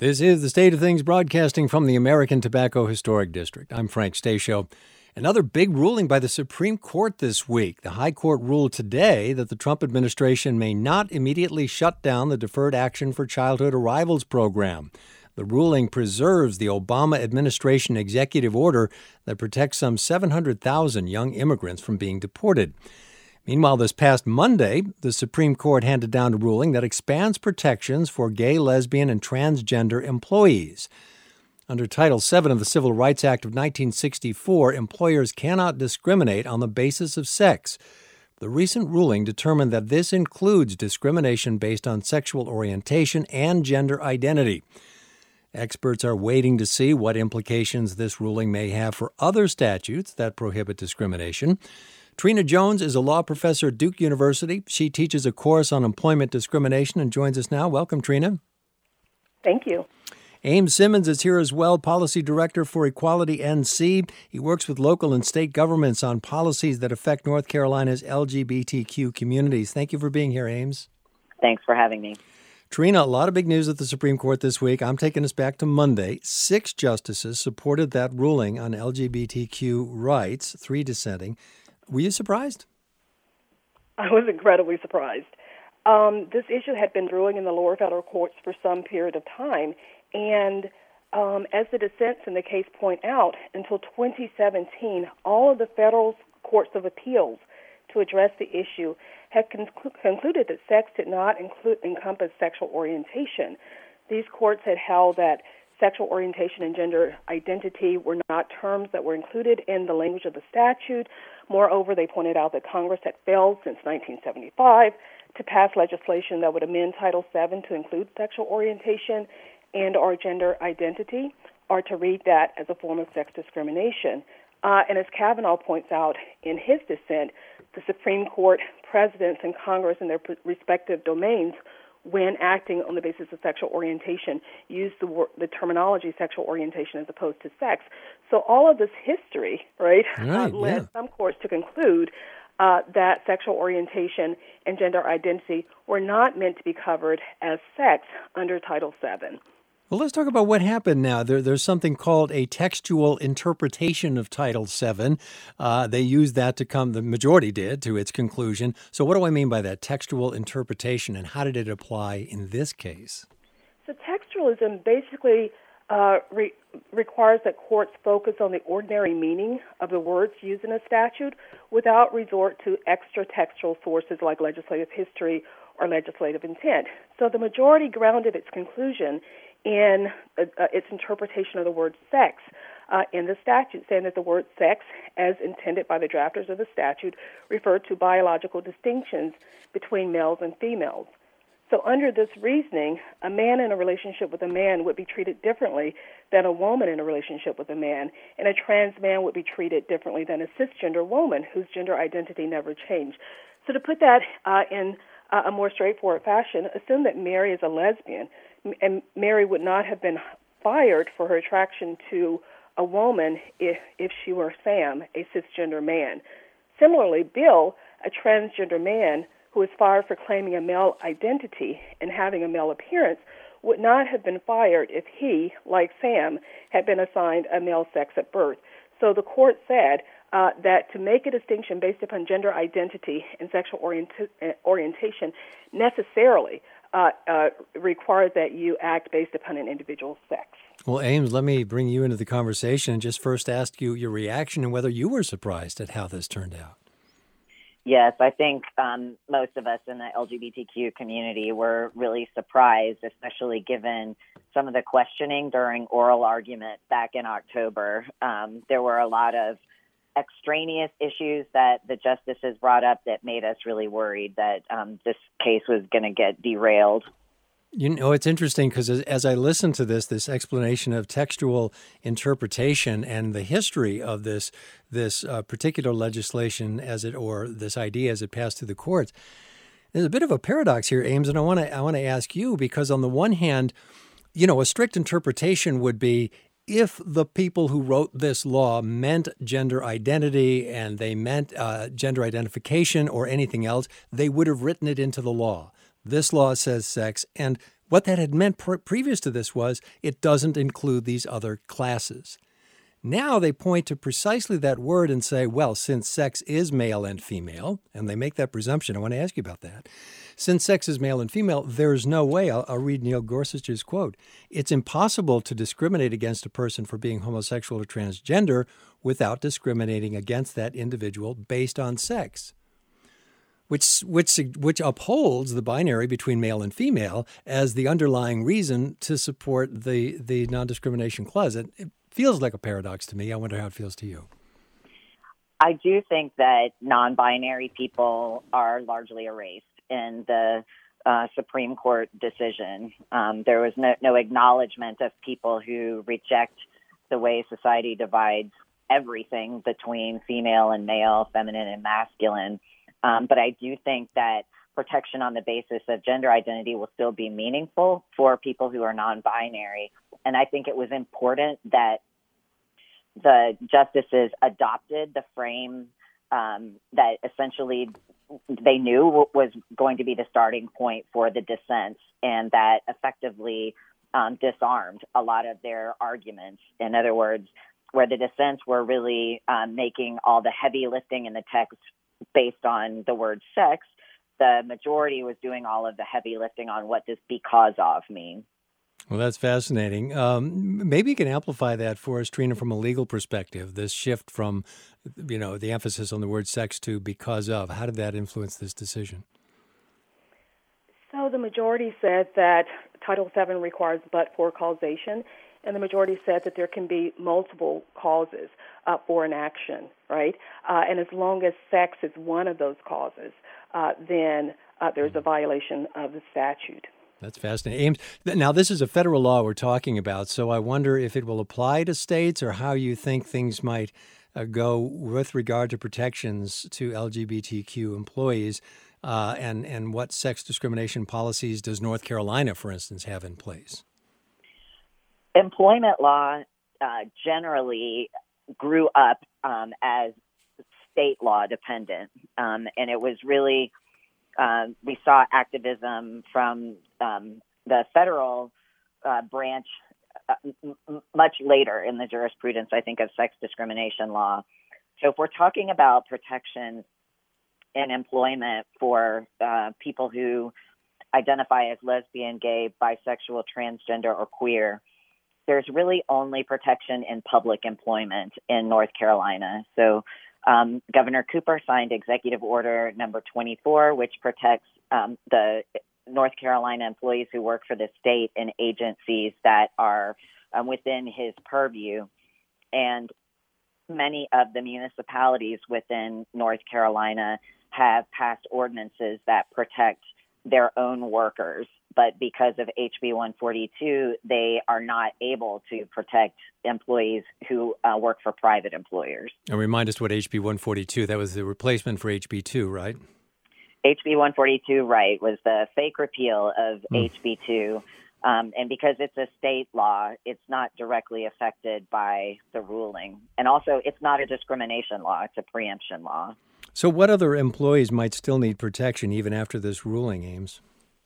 This is the State of Things broadcasting from the American Tobacco Historic District. I'm Frank Stasio. Another big ruling by the Supreme Court this week. The High Court ruled today that the Trump administration may not immediately shut down the Deferred Action for Childhood Arrivals program. The ruling preserves the Obama administration executive order that protects some 700,000 young immigrants from being deported. Meanwhile, this past Monday, the Supreme Court handed down a ruling that expands protections for gay, lesbian, and transgender employees. Under Title VII of the Civil Rights Act of 1964, employers cannot discriminate on the basis of sex. The recent ruling determined that this includes discrimination based on sexual orientation and gender identity. Experts are waiting to see what implications this ruling may have for other statutes that prohibit discrimination. Trina Jones is a law professor at Duke University. She teaches a course on employment discrimination and joins us now. Welcome, Trina. Thank you. Ames Simmons is here as well, Policy Director for Equality NC. He works with local and state governments on policies that affect North Carolina's LGBTQ communities. Thank you for being here, Ames. Thanks for having me. Trina, a lot of big news at the Supreme Court this week. I'm taking us back to Monday. 6 justices supported that ruling on LGBTQ rights, 3 dissenting. Were you surprised? I was incredibly surprised. This issue had been brewing in the lower federal courts for some period of time, and as the dissents in the case point out, until 2017, all of the federal courts of appeals to address the issue had concluded that sex did not encompass sexual orientation. These courts had held that sexual orientation and gender identity were not terms that were included in the language of the statute. Moreover, they pointed out that Congress had failed since 1975 to pass legislation that would amend Title VII to include sexual orientation and or gender identity, or to read that as a form of sex discrimination. And as Kavanaugh points out in his dissent, the Supreme Court, presidents, and Congress in their respective domains, when acting on the basis of sexual orientation, use the terminology sexual orientation as opposed to sex. So all of this history, led some courts to conclude that sexual orientation and gender identity were not meant to be covered as sex under Title VII. Well, let's talk about what happened now. There's something called a textual interpretation of Title VII. They used that to come, the majority did, to its conclusion. So what do I mean by that textual interpretation, and how did it apply in this case? So textualism basically requires that courts focus on the ordinary meaning of the words used in a statute without resort to extra textual sources like legislative history or legislative intent. So the majority grounded its conclusion in its interpretation of the word sex in the statute, saying that the word sex, as intended by the drafters of the statute, referred to biological distinctions between males and females. So under this reasoning, a man in a relationship with a man would be treated differently than a woman in a relationship with a man, and a trans man would be treated differently than a cisgender woman whose gender identity never changed. So to put that in a more straightforward fashion, assume that Mary is a lesbian, and Mary would not have been fired for her attraction to a woman if she were Sam, a cisgender man. Similarly, Bill, a transgender man who was fired for claiming a male identity and having a male appearance, would not have been fired if he, like Sam, had been assigned a male sex at birth. So the court said that to make a distinction based upon gender identity and sexual orientation necessarily requires that you act based upon an individual's sex. Well, Ames, let me bring you into the conversation and just first ask you your reaction and whether you were surprised at how this turned out. Yes, I think most of us in the LGBTQ community were really surprised, especially given some of the questioning during oral argument back in October. There were a lot of extraneous issues that the justices brought up that made us really worried that this case was going to get derailed. You know, it's interesting because as I listen to this explanation of textual interpretation and the history of this particular legislation or this idea as it passed through the courts, there's a bit of a paradox here, Ames, and I want to ask you, because on the one hand, you know, a strict interpretation would be if the people who wrote this law meant gender identity and they meant gender identification or anything else, they would have written it into the law. This law says sex, and What that had meant previous to this was it doesn't include these other classes. Now they point to precisely that word and say, well, since sex is male and female, and they make that presumption, I want to ask you about that. Since sex is male and female, there's no way, I'll read Neil Gorsuch's quote, it's impossible to discriminate against a person for being homosexual or transgender without discriminating against that individual based on sex, which upholds the binary between male and female as the underlying reason to support the non-discrimination clause. It feels like a paradox to me. I wonder how it feels to you. I do think that non-binary people are largely erased in the Supreme Court decision. There was no acknowledgement of people who reject the way society divides everything between female and male, feminine and masculine. But I do think that protection on the basis of gender identity will still be meaningful for people who are non-binary. And I think it was important that the justices adopted the frame that essentially they knew was going to be the starting point for the dissents, and that effectively disarmed a lot of their arguments. In other words, where the dissents were really making all the heavy lifting in the text based on the word sex, the majority was doing all of the heavy lifting on what does because of mean. Well, that's fascinating. Maybe you can amplify that for us, Trina, from a legal perspective, this shift from, the emphasis on the word sex to because of. How did that influence this decision? So the majority said that Title VII requires but-for causation, and the majority said that there can be multiple causes for an action, right? And as long as sex is one of those causes, then there's a violation of the statute. That's fascinating. Ames, now, this is a federal law we're talking about, so I wonder if it will apply to states or how you think things might go with regard to protections to LGBTQ employees and what sex discrimination policies does North Carolina, for instance, have in place? Employment law generally grew up as state law dependent, and it was really we saw activism from the federal branch much later in the jurisprudence, I think, of sex discrimination law. So if we're talking about protections in employment for people who identify as lesbian, gay, bisexual, transgender, or queer, there's really only protection in public employment in North Carolina. So Governor Cooper signed Executive Order number 24, which protects the North Carolina employees who work for the state and agencies that are within his purview. And many of the municipalities within North Carolina have passed ordinances that protect their own workers. But because of HB 142, they are not able to protect employees who work for private employers. And remind us what HB 142, that was the replacement for HB 2, right? HB 142, right, was the fake repeal of HB 2. And because it's a state law, it's not directly affected by the ruling. And also, it's not a discrimination law. It's a preemption law. So what other employees might still need protection even after this ruling, Ames?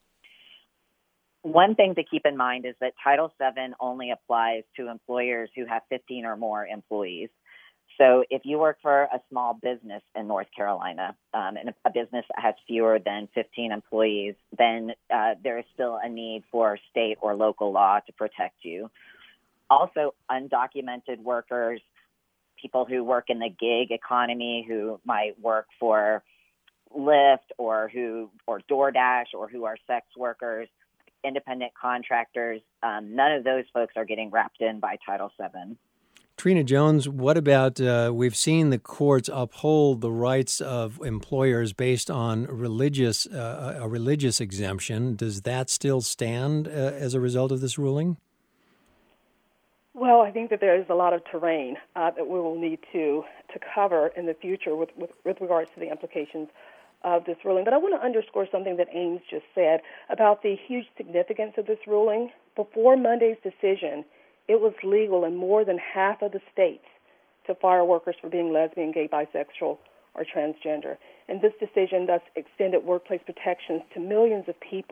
One thing to keep in mind is that Title VII only applies to employers who have 15 or more employees. So if you work for a small business in North Carolina, and a business that has fewer than 15 employees, then there is still a need for state or local law to protect you. Also, undocumented workers, people who work in the gig economy, who might work for Lyft or DoorDash, or who are sex workers, independent contractors, none of those folks are getting wrapped in by Title VII. Trina Jones, what about, we've seen the courts uphold the rights of employers based on a religious exemption. Does that still stand as a result of this ruling? Well, I think that there is a lot of terrain that we will need to cover in the future with regards to the implications of this ruling. But I want to underscore something that Ames just said about the huge significance of this ruling. Before Monday's decision, it was legal in more than half of the states to fire workers for being lesbian, gay, bisexual, or transgender. And this decision thus extended workplace protections to millions of people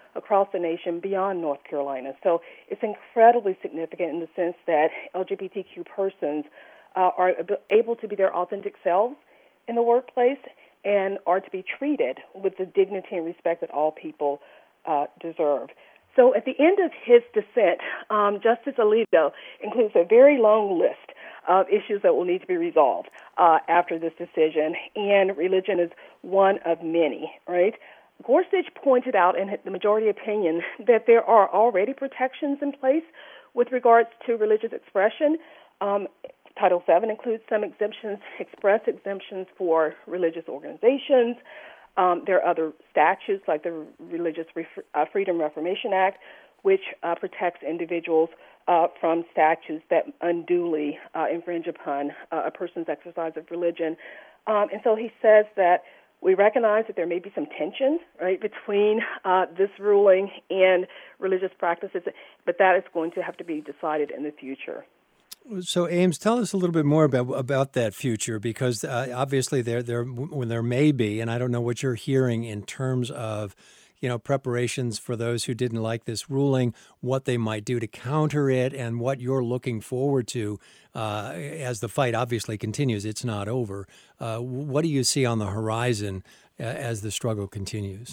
across the nation beyond North Carolina. So it's incredibly significant in the sense that LGBTQ persons are able to be their authentic selves in the workplace and are to be treated with the dignity and respect that all people deserve. So at the end of his dissent, Justice Alito includes a very long list of issues that will need to be resolved after this decision, and religion is one of many, right? Gorsuch pointed out in the majority opinion that there are already protections in place with regards to religious expression. Title VII includes some exemptions, express exemptions for religious organizations. There are other statutes like the Religious Freedom Reformation Act, which protects individuals from statutes that unduly infringe upon a person's exercise of religion. And so he says that we recognize that there may be some tension, right, between this ruling and religious practices, but that is going to have to be decided in the future. So, Ames, tell us a little bit more about that future, because obviously there may be, and I don't know what you're hearing in terms of, preparations for those who didn't like this ruling, what they might do to counter it, and what you're looking forward to as the fight obviously continues. It's not over. What do you see on the horizon as the struggle continues?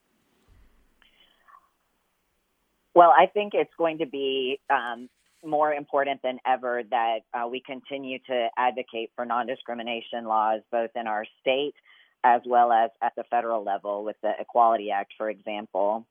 Well, I think it's going to be more important than ever that we continue to advocate for non-discrimination laws, both in our state as well as at the federal level with the Equality Act, for example.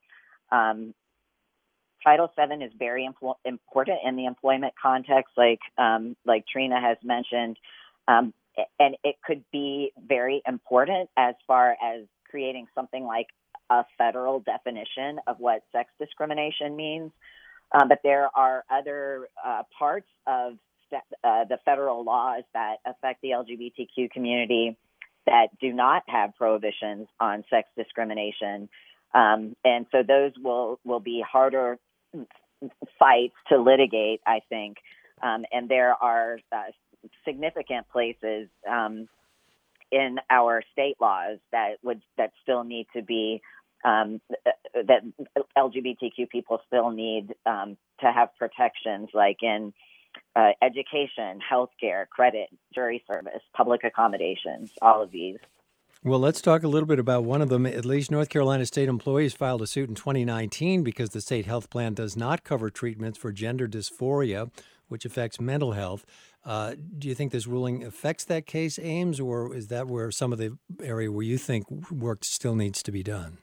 Title VII is very important in the employment context, like Trina has mentioned, and it could be very important as far as creating something like a federal definition of what sex discrimination means. But there are other parts of the federal laws that affect the LGBTQ community that do not have prohibitions on sex discrimination. And so those will be harder fights to litigate, I think. And there are significant places in our state laws that still need to be that LGBTQ people still need to have protections, like in education, healthcare, credit, jury service, public accommodations, all of these. Well, let's talk a little bit about one of them. At least North Carolina state employees filed a suit in 2019 because the state health plan does not cover treatments for gender dysphoria, which affects mental health. Do you think this ruling affects that case, Ames, or is that where some of the area where you think work still needs to be done?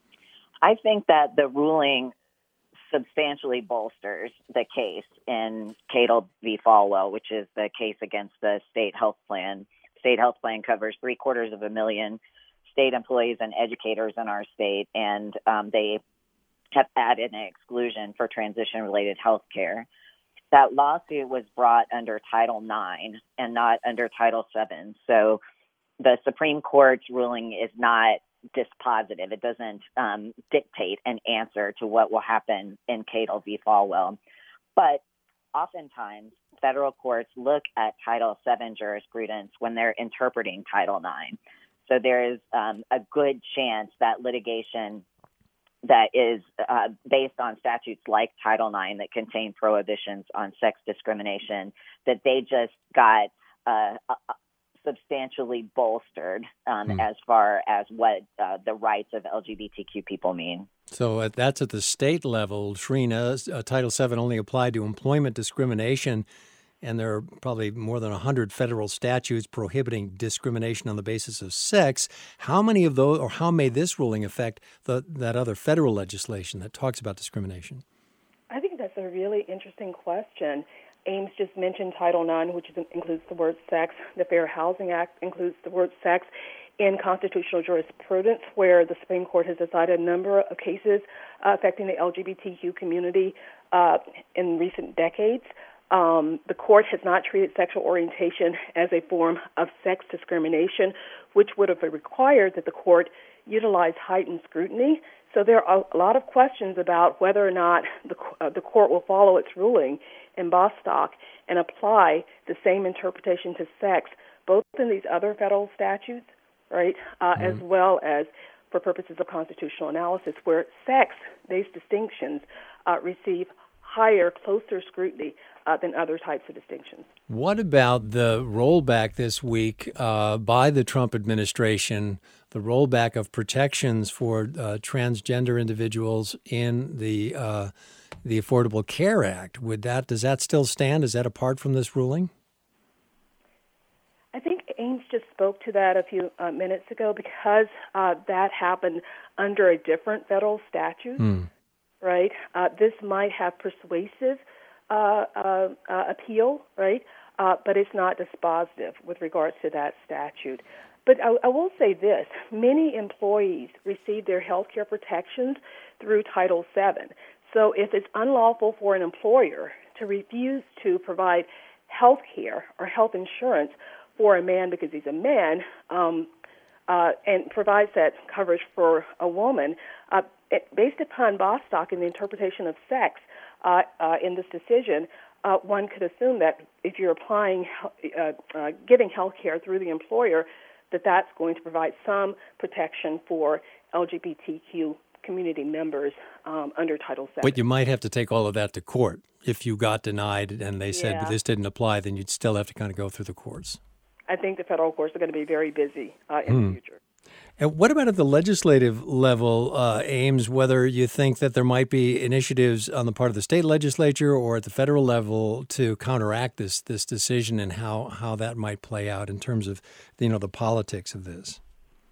I think that the ruling substantially bolsters the case in Cato v. Falwell, which is the case against the state health plan. State health plan covers 750,000 state employees and educators in our state, and they have added an exclusion for transition-related health care. That lawsuit was brought under Title IX and not under Title VII. So the Supreme Court's ruling is not dispositive. It doesn't dictate an answer to what will happen in Cato v. Falwell. But oftentimes, federal courts look at Title VII jurisprudence when they're interpreting Title IX. So there is a good chance that litigation that is based on statutes like Title IX that contain prohibitions on sex discrimination, that they just got substantially bolstered as far as what the rights of LGBTQ people mean. So that's at the state level. Trina, Title VII only applied to employment discrimination, and there are probably more than 100 federal statutes prohibiting discrimination on the basis of sex. How many of those, or how may this ruling affect that other federal legislation that talks about discrimination? I think that's a really interesting question. Ames just mentioned Title IX, which includes the word sex. The Fair Housing Act includes the word sex. In constitutional jurisprudence, where the Supreme Court has decided a number of cases affecting the LGBTQ community in recent decades, the court has not treated sexual orientation as a form of sex discrimination, which would have required that the court utilize heightened scrutiny. So there are a lot of questions about whether or not the court will follow its ruling in Bostock and apply the same interpretation to sex, both in these other federal statutes, right, as well as for purposes of constitutional analysis, where sex-based distinctions receive higher, closer scrutiny than other types of distinctions. What about the rollback this week by the Trump administration, the rollback of protections for transgender individuals in the Affordable Care Act? Does that still stand? Is that apart from this ruling? I think Ames just spoke to that a few minutes ago because that happened under a different federal statute, right? This might have persuasive appeal, right? But it's not dispositive with regards to that statute. But I will say this. Many employees receive their health care protections through Title VII. So if it's unlawful for an employer to refuse to provide health care or health insurance for a man because he's a man and provides that coverage for a woman, based upon Bostock and the interpretation of sex in this decision, one could assume that if you're applying, giving health care through the employer, that's going to provide some protection for LGBTQ community members under Title VII. But you might have to take all of that to court. If you got denied and they said this didn't apply, then you'd still have to kind of go through the courts. I think the federal courts are going to be very busy in the future. And what about at the legislative level, Ames, whether you think that there might be initiatives on the part of the state legislature or at the federal level to counteract this decision and how that might play out in terms of, the politics of this?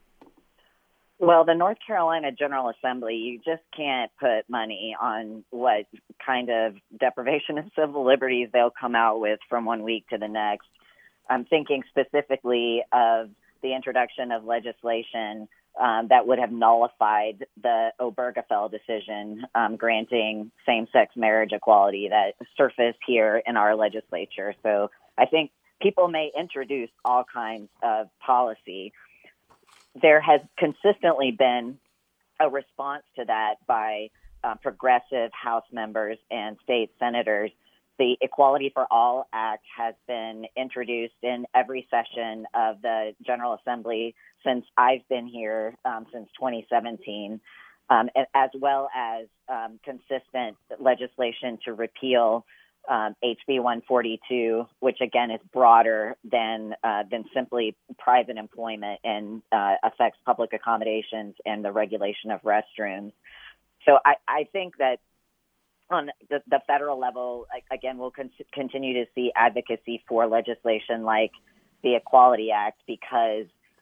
Well, the North Carolina General Assembly, you just can't put money on what kind of deprivation of civil liberties they'll come out with from one week to the next. I'm thinking specifically of the introduction of legislation that would have nullified the Obergefell decision granting same-sex marriage equality that surfaced here in our legislature. So I think people may introduce all kinds of policy. There has consistently been a response to that by progressive House members and state senators. The Equality for All Act has been introduced in every session of the General Assembly since I've been here, since 2017, as well as consistent legislation to repeal HB 142, which again is broader than simply private employment and affects public accommodations and the regulation of restrooms. So I think that on the federal level, again, we'll continue to see advocacy for legislation like the Equality Act because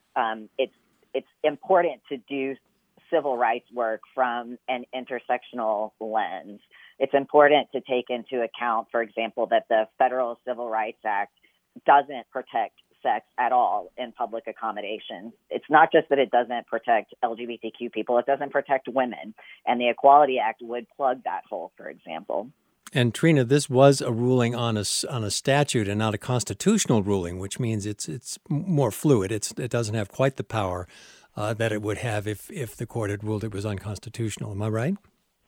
it's important to do civil rights work from an intersectional lens. It's important to take into account, for example, that the Federal Civil Rights Act doesn't protect sex at all in public accommodations. It's not just that it doesn't protect LGBTQ people, it doesn't protect women. And the Equality Act would plug that hole, for example. And Trina, this was a ruling on a statute and not a constitutional ruling, which means it's more fluid. It doesn't have quite the power that it would have if the court had ruled it was unconstitutional. Am I right?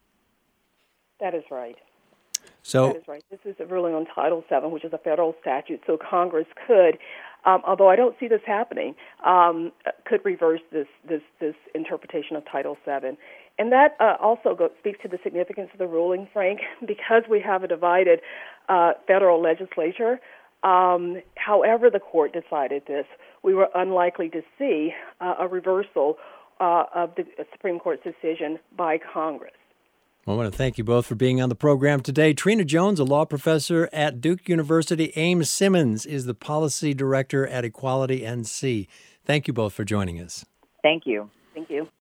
That is right. So, that is right. This is a ruling on Title VII, which is a federal statute, so Congress could, although I don't see this happening, could reverse this interpretation of Title VII. And that also speaks to the significance of the ruling, Frank, because we have a divided federal legislature. However the court decided this, we were unlikely to see a reversal of the Supreme Court's decision by Congress. I want to thank you both for being on the program today. Trina Jones, a law professor at Duke University. Ames Simmons is the policy director at Equality NC. Thank you both for joining us. Thank you. Thank you.